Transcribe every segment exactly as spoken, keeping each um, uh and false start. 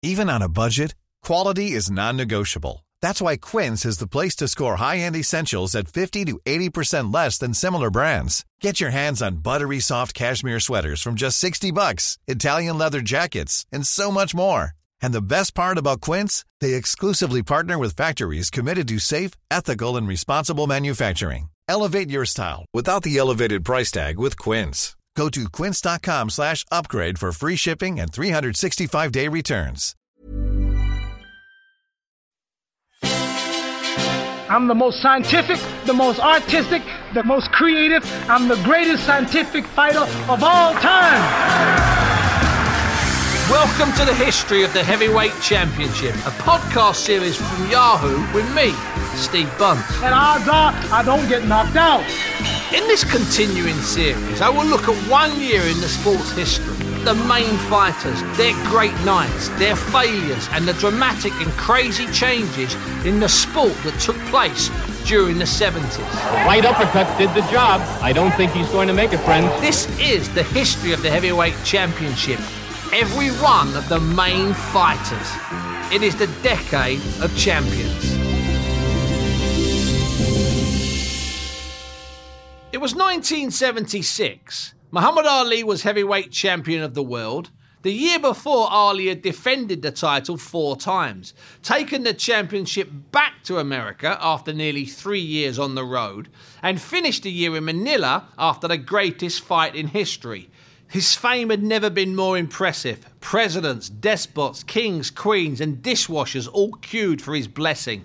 Even on a budget, quality is non-negotiable. That's why Quince is the place to score high-end essentials at fifty to eighty percent less than similar brands. Get your hands on buttery soft cashmere sweaters from just sixty bucks, Italian leather jackets, and so much more. And the best part about Quince, they exclusively partner with factories committed to safe, ethical, and responsible manufacturing. Elevate your style without the elevated price tag with Quince. Go to quince.com slash upgrade for free shipping and three sixty-five day returns. I'm the most scientific, the most artistic, the most creative. I'm the greatest scientific fighter of all time. Welcome to the History of the Heavyweight Championship, a podcast series from Yahoo with me, Steve Bunce. And odds are I don't get knocked out. In this continuing series, I will look at one year in the sport's history, the main fighters, their great nights, their failures, and the dramatic and crazy changes in the sport that took place during the seventies. The right uppercut did the job. I don't think he's going to make it, friends. This is the History of the Heavyweight Championship. Every one of the main fighters. It is the decade of champions. It was nineteen seventy-six. Muhammad Ali was heavyweight champion of the world. The year before, Ali had defended the title four times, taken the championship back to America after nearly three years on the road, and finished the year in Manila after the greatest fight in history. His fame had never been more impressive. Presidents, despots, kings, queens, and dishwashers all queued for his blessing.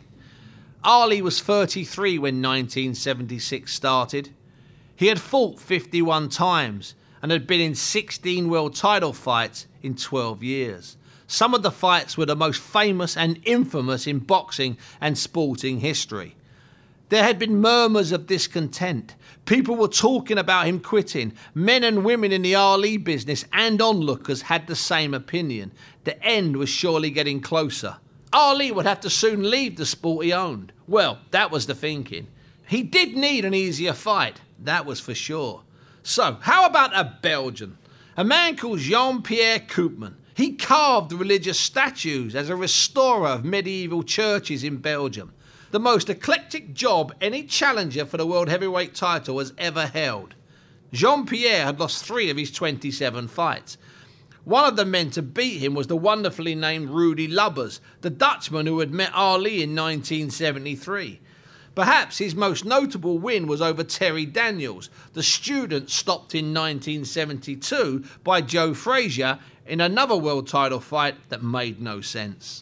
Ali was thirty-three when nineteen seventy-six started. He had fought fifty-one times and had been in sixteen world title fights in twelve years. Some of the fights were the most famous and infamous in boxing and sporting history. There had been murmurs of discontent. People were talking about him quitting. Men and women in the Ali business and onlookers had the same opinion. The end was surely getting closer. Ali would have to soon leave the sport he owned. Well, that was the thinking. He did need an easier fight, that was for sure. So, how about a Belgian? A man called Jean-Pierre Koopman. He carved religious statues as a restorer of medieval churches in Belgium. The most eclectic job any challenger for the world heavyweight title has ever held. Jean-Pierre had lost three of his twenty-seven fights. One of the men to beat him was the wonderfully named Rudy Lubbers, the Dutchman who had met Ali in nineteen seventy-three. Perhaps his most notable win was over Terry Daniels, the student stopped in nineteen seventy-two by Joe Frazier in another world title fight that made no sense.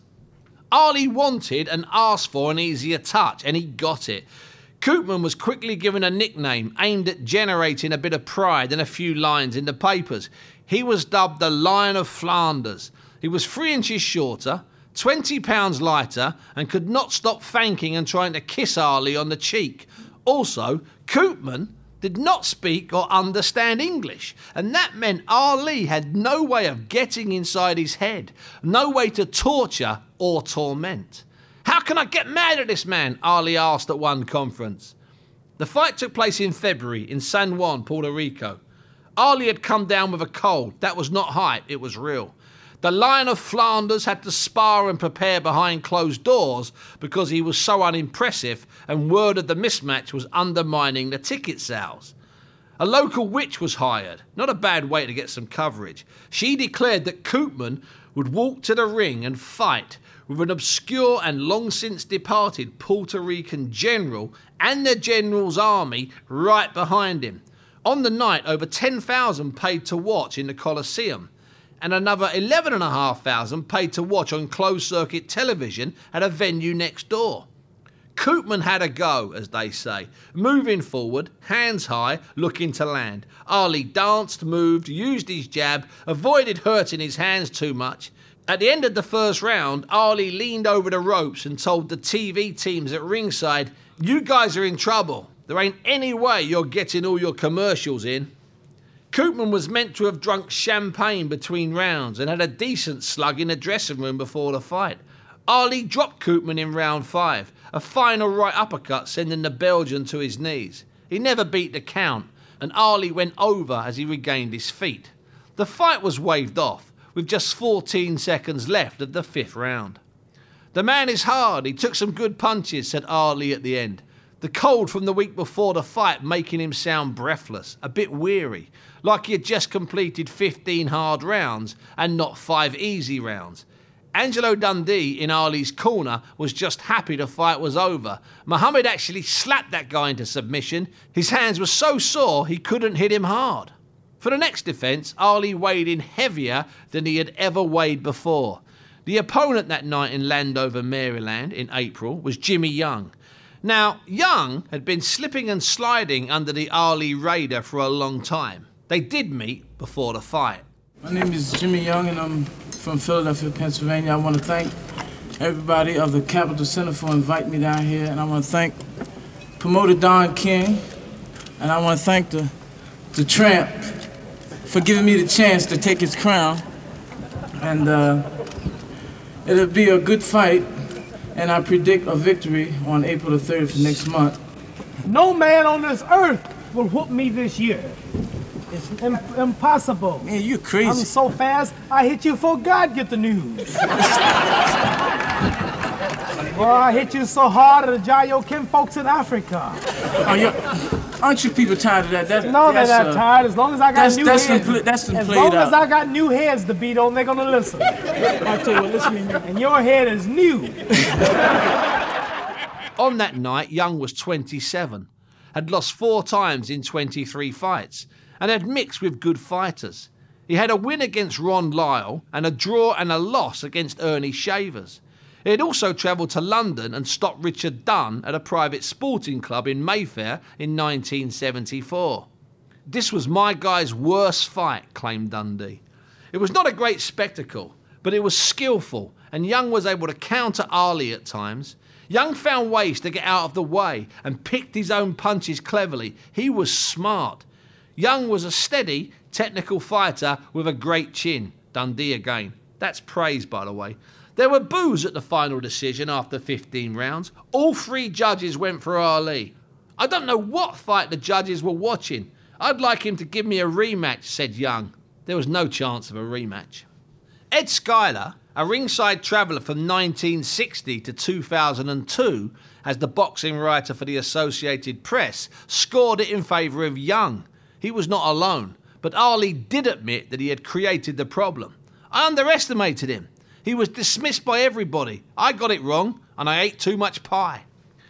Ali wanted and asked for an easier touch, and he got it. Koopman was quickly given a nickname aimed at generating a bit of pride and a few lines in the papers. He was dubbed the Lion of Flanders. He was three inches shorter, twenty pounds lighter, and could not stop thanking and trying to kiss Ali on the cheek. Also, Koopman did not speak or understand English, and that meant Ali had no way of getting inside his head, no way to torture or torment. "How can I get mad at this man?" Ali asked at one conference. The fight took place in February in San Juan, Puerto Rico. Ali had come down with a cold. That was not hype, it was real. The Lion of Flanders had to spar and prepare behind closed doors because he was so unimpressive and word of the mismatch was undermining the ticket sales. A local witch was hired, not a bad way to get some coverage. She declared that Koopman would walk to the ring and fight with an obscure and long since departed Puerto Rican general and the general's army right behind him. On the night, over ten thousand paid to watch in the Coliseum, and another eleven thousand five hundred paid to watch on closed-circuit television at a venue next door. Koopman had a go, as they say, moving forward, hands high, looking to land. Ali danced, moved, used his jab, avoided hurting his hands too much. At the end of the first round, Ali leaned over the ropes and told the T V teams at ringside, "You guys are in trouble. There ain't any way you're getting all your commercials in." Koopman was meant to have drunk champagne between rounds and had a decent slug in the dressing room before the fight. Ali dropped Koopman in round five, a final right uppercut sending the Belgian to his knees. He never beat the count, and Ali went over as he regained his feet. The fight was waved off, with just fourteen seconds left of the fifth round. "The man is hard, he took some good punches," said Ali at the end. The cold from the week before the fight making him sound breathless, a bit weary, like he had just completed fifteen hard rounds and not five easy rounds. Angelo Dundee in Ali's corner was just happy the fight was over. Muhammad actually slapped that guy into submission. His hands were so sore he couldn't hit him hard. For the next defence, Ali weighed in heavier than he had ever weighed before. The opponent that night in Landover, Maryland in April was Jimmy Young. Now, Young had been slipping and sliding under the Ali radar for a long time. They did meet before the fight. My name is Jimmy Young and I'm from Philadelphia, Pennsylvania. I want to thank everybody of the Capitol Center for inviting me down here, and I want to thank promoter Don King, and I want to thank the, the Tramp for giving me the chance to take his crown. And uh, it'll be a good fight, and I predict a victory on April the thirtieth next month. No man on this earth will whoop me this year. It's im- impossible. Man, you crazy. I'm so fast, I hit you before God get the news. Boy, I hit you so hard at the Jayo Kim folks in Africa. Oh, you, aren't you people tired of that? that No, they're not uh, tired. As long as I got that's, new that's heads. Been pl- that's been as played long out. as I got new heads to beat on, they're gonna listen. I tell you what, listen to me. And your head is new. On that night, Young was twenty-seven, had lost four times in twenty-three fights, and had mixed with good fighters. He had a win against Ron Lyle and a draw and a loss against Ernie Shavers. He had also travelled to London and stopped Richard Dunn at a private sporting club in Mayfair in nineteen seventy-four. "This was my guy's worst fight," claimed Dundee. "It was not a great spectacle, but it was skillful, and Young was able to counter Ali at times. Young found ways to get out of the way and picked his own punches cleverly. He was smart. Young was a steady, technical fighter with a great chin." Dundee again. That's praise, by the way. There were boos at the final decision after fifteen rounds. All three judges went for Ali. "I don't know what fight the judges were watching. I'd like him to give me a rematch," said Young. There was no chance of a rematch. Ed Schuyler, a ringside traveller from nineteen sixty to two thousand two, as the boxing writer for the Associated Press, scored it in favour of Young. He was not alone, but Ali did admit that he had created the problem. "I underestimated him. He was dismissed by everybody. I got it wrong, and I ate too much pie."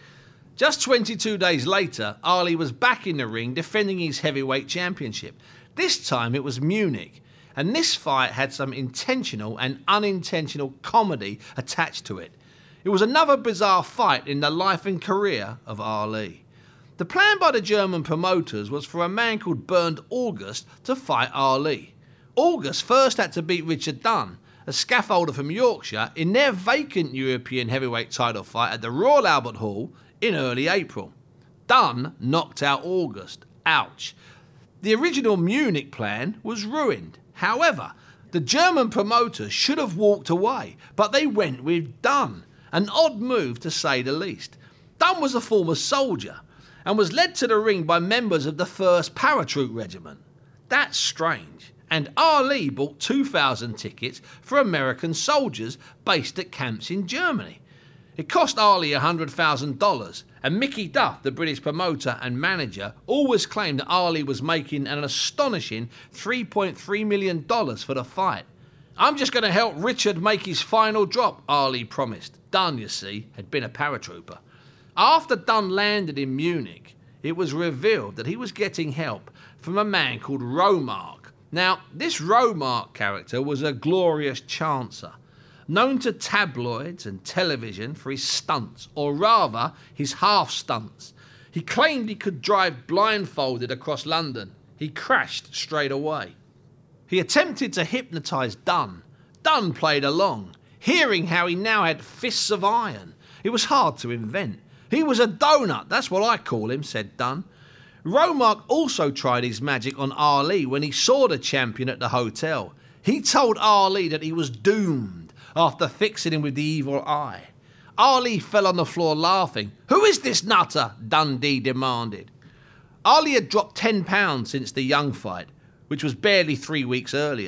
Just twenty-two days later, Ali was back in the ring defending his heavyweight championship. This time it was Munich, and this fight had some intentional and unintentional comedy attached to it. It was another bizarre fight in the life and career of Ali. The plan by the German promoters was for a man called Bernd August to fight Ali. August first had to beat Richard Dunn, a scaffolder from Yorkshire, in their vacant European heavyweight title fight at the Royal Albert Hall in early April. Dunn knocked out August. Ouch. The original Munich plan was ruined. However, the German promoters should have walked away, but they went with Dunn, an odd move to say the least. Dunn was a former soldier and was led to the ring by members of the first Paratroop Regiment. That's strange. And Ali bought two thousand tickets for American soldiers based at camps in Germany. It cost Ali one hundred thousand dollars, and Mickey Duff, the British promoter and manager, always claimed that Ali was making an astonishing three point three million dollars for the fight. "I'm just going to help Richard make his final drop," Ali promised. Dunn, you see, had been a paratrooper. After Dunn landed in Munich, it was revealed that he was getting help from a man called Romark. Now, this Romark character was a glorious chancer, known to tabloids and television for his stunts, or rather, his half-stunts. He claimed he could drive blindfolded across London. He crashed straight away. He attempted to hypnotise Dunn. Dunn played along, hearing how he now had fists of iron. It was hard to invent. "He was a donut, that's what I call him," said Dunn. Romark also tried his magic on Ali when he saw the champion at the hotel. He told Ali that he was doomed after fixing him with the evil eye. Ali fell on the floor laughing. "Who is this nutter?" Dundee demanded. Ali had dropped ten pounds since the Young fight, which was barely three weeks earlier.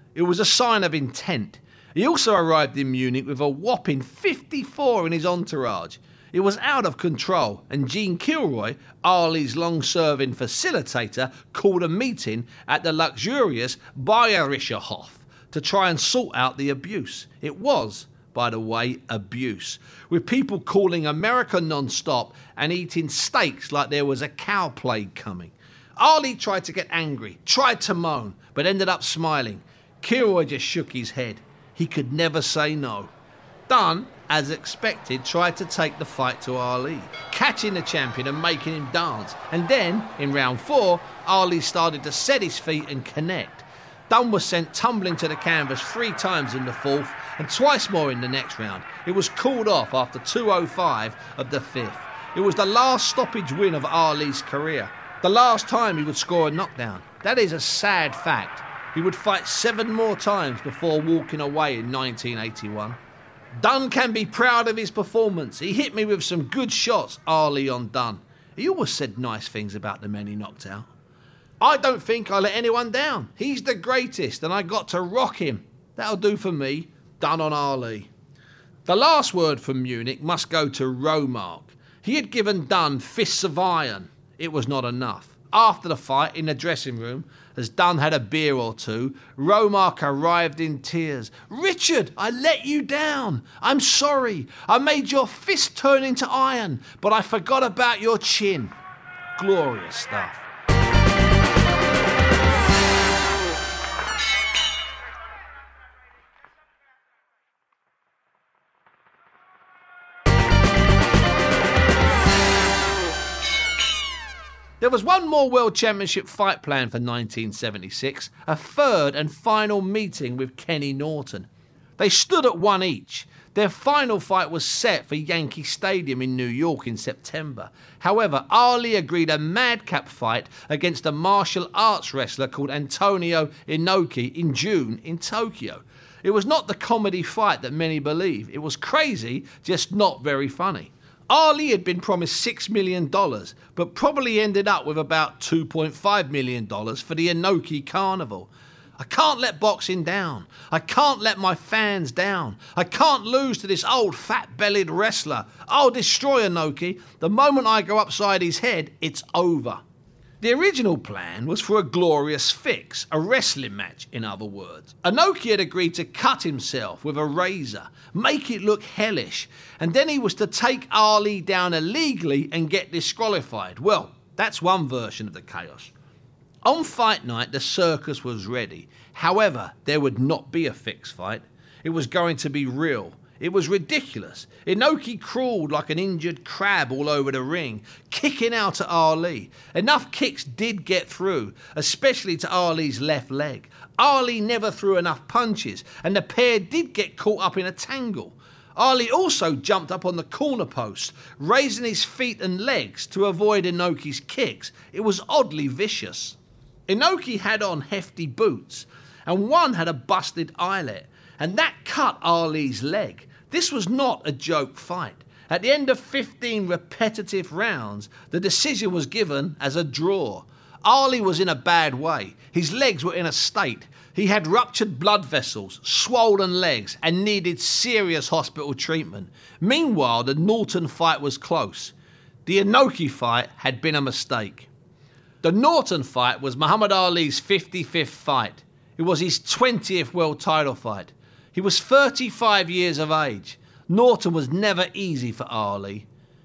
It was a sign of intent. He also arrived in Munich with a whopping fifty-four in his entourage. It was out of control, and Gene Kilroy, Ali's long-serving facilitator, called a meeting at the luxurious Bayerischer Hof to try and sort out the abuse. It was, by the way, abuse, with people calling America non-stop and eating steaks like there was a cow plague coming. Ali tried to get angry, tried to moan, but ended up smiling. Kilroy just shook his head. He could never say no. Dunn, as expected, tried to take the fight to Ali, catching the champion and making him dance. And then, in round four, Ali started to set his feet and connect. Dunn was sent tumbling to the canvas three times in the fourth and twice more in the next round. It was called off after two oh five of the fifth. It was the last stoppage win of Ali's career. The last time he would score a knockdown. That is a sad fact. He would fight seven more times before walking away in nineteen eighty-one. Dunn can be proud of his performance. He hit me with some good shots, Ali on Dunn. He always said nice things about the men he knocked out. I don't think I let anyone down. He's the greatest and I got to rock him. That'll do for me. Dunn on Ali. The last word from Munich must go to Romark. He had given Dunn fists of iron. It was not enough. After the fight, in the dressing room, as Dunn had a beer or two, Romark arrived in tears. "Richard, I let you down. I'm sorry. I made your fist turn into iron, but I forgot about your chin." Glorious stuff. There was one more World Championship fight planned for nineteen seventy-six, a third and final meeting with Kenny Norton. They stood at one each. Their final fight was set for Yankee Stadium in New York in September. However, Ali agreed a madcap fight against a martial arts wrestler called Antonio Inoki in June in Tokyo. It was not the comedy fight that many believe. It was crazy, just not very funny. Ali had been promised six million dollars, but probably ended up with about two point five million dollars for the Inoki Carnival. I can't let boxing down. I can't let my fans down. I can't lose to this old fat-bellied wrestler. I'll destroy Inoki. The moment I go upside his head, it's over. The original plan was for a glorious fix, a wrestling match, in other words. Inoki had agreed to cut himself with a razor, make it look hellish, and then he was to take Ali down illegally and get disqualified. Well, that's one version of the chaos. On fight night, the circus was ready. However, there would not be a fixed fight. It was going to be real. It was ridiculous. Inoki crawled like an injured crab all over the ring, kicking out at Ali. Enough kicks did get through, especially to Ali's left leg. Ali never threw enough punches, and the pair did get caught up in a tangle. Ali also jumped up on the corner post, raising his feet and legs to avoid Inoki's kicks. It was oddly vicious. Inoki had on hefty boots, and one had a busted eyelet, and that cut Ali's leg. This was not a joke fight. At the end of fifteen repetitive rounds, the decision was given as a draw. Ali was in a bad way. His legs were in a state. He had ruptured blood vessels, swollen legs, and needed serious hospital treatment. Meanwhile, the Norton fight was close. The Inoki fight had been a mistake. The Norton fight was Muhammad Ali's fifty-fifth fight. It was his twentieth world title fight. He was thirty-five years of age. Norton was never easy for Ali.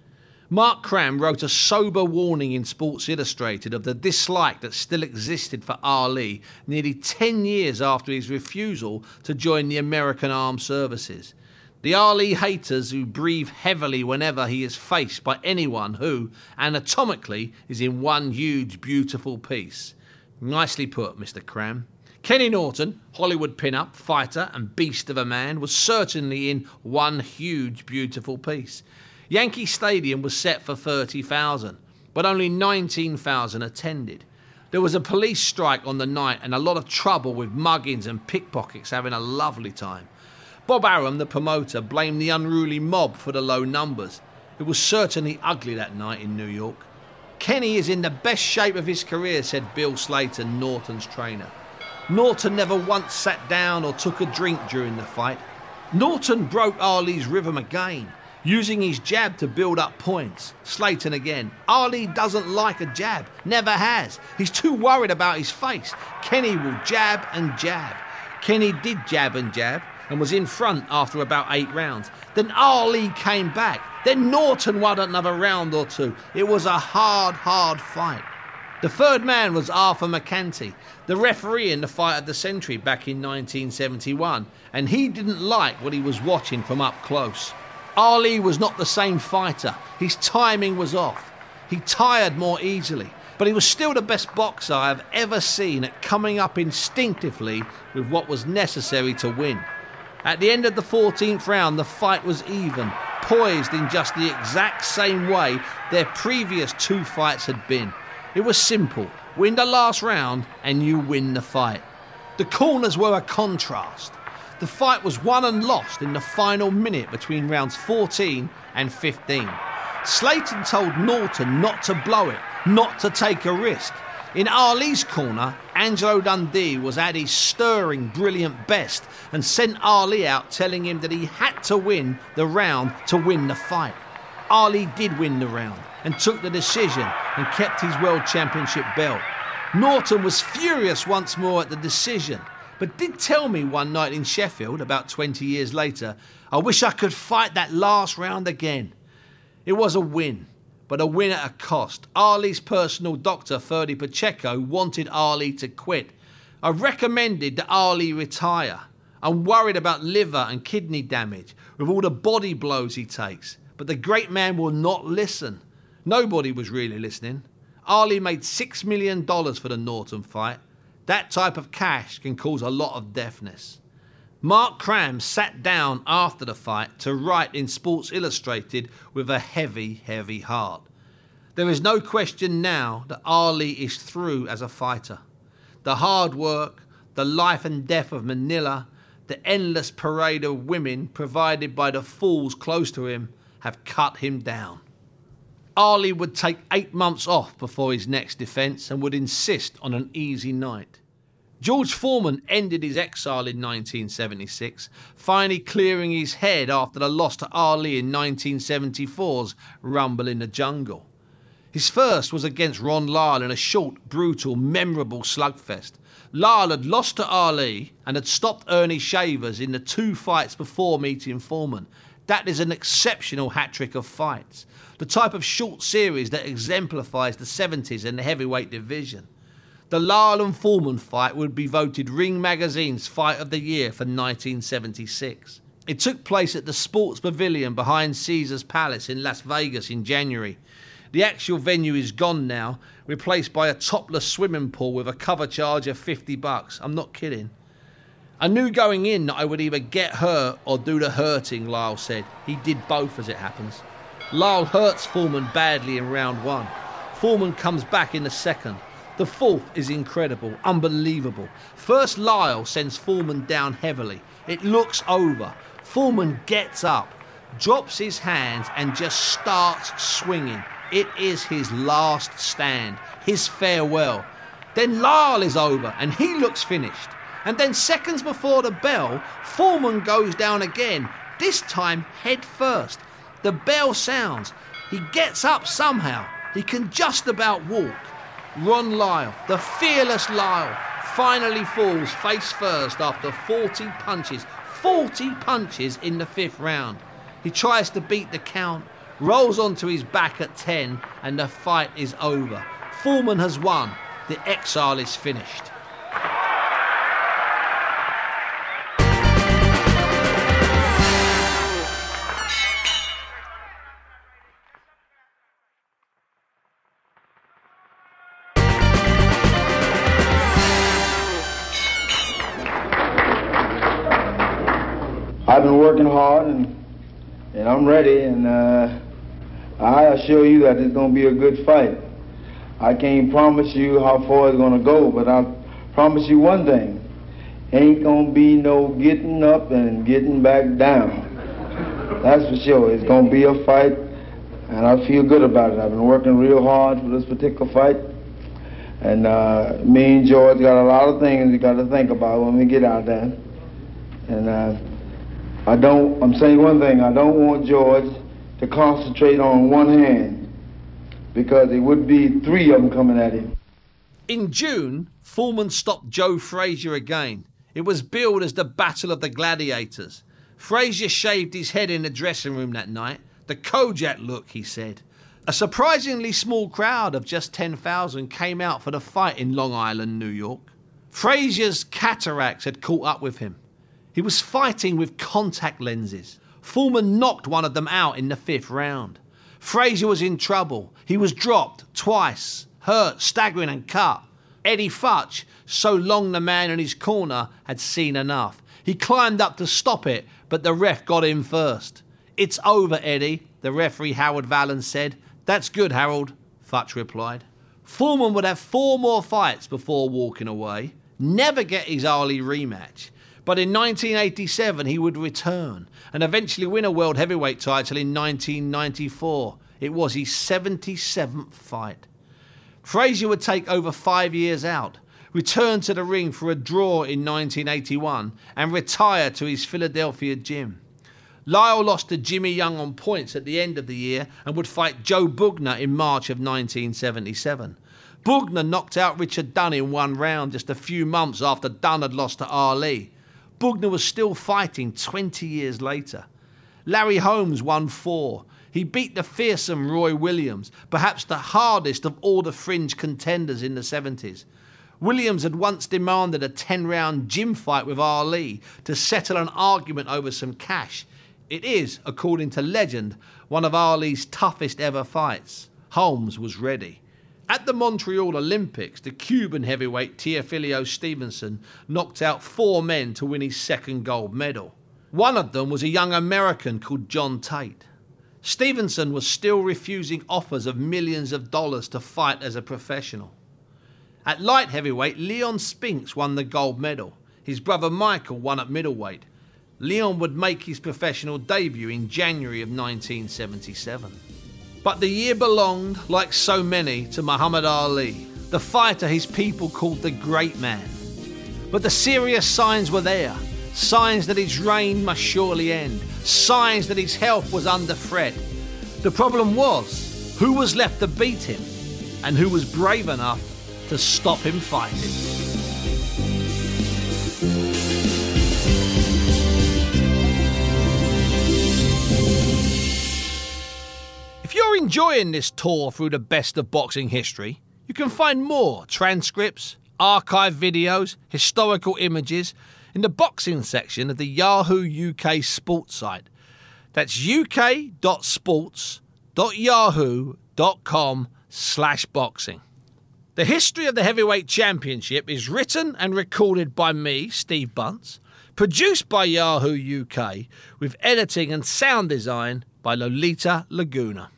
Mark Cram wrote a sober warning in Sports Illustrated of the dislike that still existed for Ali nearly ten years after his refusal to join the American Armed Services. The Ali haters who breathe heavily whenever he is faced by anyone who, anatomically, is in one huge, beautiful piece. Nicely put, Mister Cram. Kenny Norton, Hollywood pin-up, fighter and beast of a man, was certainly in one huge, beautiful piece. Yankee Stadium was set for thirty thousand, but only nineteen thousand attended. There was a police strike on the night and a lot of trouble with muggings and pickpockets having a lovely time. Bob Arum, the promoter, blamed the unruly mob for the low numbers. It was certainly ugly that night in New York. Kenny is in the best shape of his career, said Bill Slater, Norton's trainer. Norton never once sat down or took a drink during the fight. Norton broke Ali's rhythm again, using his jab to build up points. Slayton again. Ali doesn't like a jab, never has. He's too worried about his face. Kenny will jab and jab. Kenny did jab and jab and was in front after about eight rounds. Then Ali came back. Then Norton won another round or two. It was a hard, hard fight. The third man was Arthur McCanty, the referee in the fight of the century back in nineteen seventy-one, and he didn't like what he was watching from up close. Ali was not the same fighter. His timing was off. He tired more easily, but he was still the best boxer I have ever seen at coming up instinctively with what was necessary to win. At the end of the fourteenth round, the fight was even, poised in just the exact same way their previous two fights had been. It was simple. Win the last round and you win the fight. The corners were a contrast. The fight was won and lost in the final minute between rounds fourteen and fifteen. Slayton told Norton not to blow it, not to take a risk. In Ali's corner, Angelo Dundee was at his stirring, brilliant best and sent Ali out telling him that he had to win the round to win the fight. Ali did win the round and took the decision and kept his world championship belt. Norton was furious once more at the decision, but did tell me one night in Sheffield, about twenty years later, I wish I could fight that last round again. It was a win, but a win at a cost. Ali's personal doctor, Ferdy Pacheco, wanted Ali to quit. I recommended that Ali retire. I'm worried about liver and kidney damage with all the body blows he takes. But the great man will not listen. Nobody was really listening. Ali made six million dollars for the Norton fight. That type of cash can cause a lot of deafness. Mark Cram sat down after the fight to write in Sports Illustrated with a heavy, heavy heart. There is no question now that Ali is through as a fighter. The hard work, the life and death of Manila, the endless parade of women provided by the fools close to him have cut him down. Ali would take eight months off before his next defence and would insist on an easy night. George Foreman ended his exile in nineteen seventy-six, finally clearing his head after the loss to Ali in nineteen seventy-four's Rumble in the Jungle. His first was against Ron Lyle in a short, brutal, memorable slugfest. Lyle had lost to Ali and had stopped Ernie Shavers in the two fights before meeting Foreman. That is an exceptional hat-trick of fights, the type of short series that exemplifies the seventies and the heavyweight division. The Lyle and Foreman fight would be voted Ring Magazine's Fight of the Year for nineteen seventy-six. It took place at the Sports Pavilion behind Caesars Palace in Las Vegas in January. The actual venue is gone now, replaced by a topless swimming pool with a cover charge of fifty bucks. I'm not kidding. I knew going in that I would either get hurt or do the hurting, Lyle said. He did both as it happens. Lyle hurts Foreman badly in round one. Foreman comes back in the second. The fourth is incredible, unbelievable. First Lyle sends Foreman down heavily. It looks over. Foreman gets up, drops his hands and just starts swinging. It is his last stand, his farewell. Then Lyle is over and he looks finished. And then seconds before the bell, Foreman goes down again, this time head first. The bell sounds. He gets up somehow. He can just about walk. Ron Lyle, the fearless Lyle, finally falls face first after forty punches. forty punches in the fifth round. He tries to beat the count, rolls onto his back at ten, and the fight is over. Foreman has won. The exile is finished. I've been working hard and and I'm ready, and uh, I assure you that it's going to be a good fight. I can't promise you how far it's going to go, but I promise you one thing. Ain't going to be no getting up and getting back down. That's for sure. It's going to be a fight, and I feel good about it. I've been working real hard for this particular fight, And uh, me and George got a lot of things we got to think about when we get out there. And uh, I don't, I'm saying one thing, I don't want George to concentrate on one hand, because it would be three of them coming at him. In June, Foreman stopped Joe Frazier again. It was billed as the Battle of the Gladiators. Frazier shaved his head in the dressing room that night. The Kojak look, he said. A surprisingly small crowd of just ten thousand came out for the fight in Long Island, New York. Frazier's cataracts had caught up with him. He was fighting with contact lenses. Foreman knocked one of them out in the fifth round. Frazier was in trouble. He was dropped twice, hurt, staggering and cut. Eddie Futch, so long the man in his corner, had seen enough. He climbed up to stop it, but the ref got in first. "It's over, Eddie," the referee Harold Valens said. "That's good, Harold," Futch replied. Foreman would have four more fights before walking away, never get his Ali rematch. But in nineteen eighty-seven he would return and eventually win a world heavyweight title in nineteen ninety-four. It was his seventy-seventh fight. Frazier would take over five years out, return to the ring for a draw in nineteen eighty-one and retire to his Philadelphia gym. Lyle lost to Jimmy Young on points at the end of the year and would fight Joe Bugner in March of nineteen seventy-seven. Bugner knocked out Richard Dunn in one round just a few months after Dunn had lost to Ali. Bugner was still fighting twenty years later. Larry Holmes won four. He beat the fearsome Roy Williams, perhaps the hardest of all the fringe contenders in the seventies. Williams had once demanded a ten-round gym fight with Ali to settle an argument over some cash. It is, according to legend, one of Ali's toughest ever fights. Holmes was ready. At the Montreal Olympics, the Cuban heavyweight Teofilio Stevenson knocked out four men to win his second gold medal. One of them was a young American called John Tate. Stevenson was still refusing offers of millions of dollars to fight as a professional. At light heavyweight, Leon Spinks won the gold medal. His brother Michael won at middleweight. Leon would make his professional debut in January of nineteen seventy-seven. But the year belonged, like so many, to Muhammad Ali, the fighter his people called the Great Man. But the serious signs were there, signs that his reign must surely end, signs that his health was under threat. The problem was, who was left to beat him, and who was brave enough to stop him fighting? If you're enjoying this tour through the best of boxing history, you can find more transcripts, archive videos, historical images in the boxing section of the Yahoo U K sports site. That's uk.sports.yahoo.com slash boxing. The history of the Heavyweight Championship is written and recorded by me, Steve Bunce, produced by Yahoo U K, with editing and sound design by Lolita Laguna.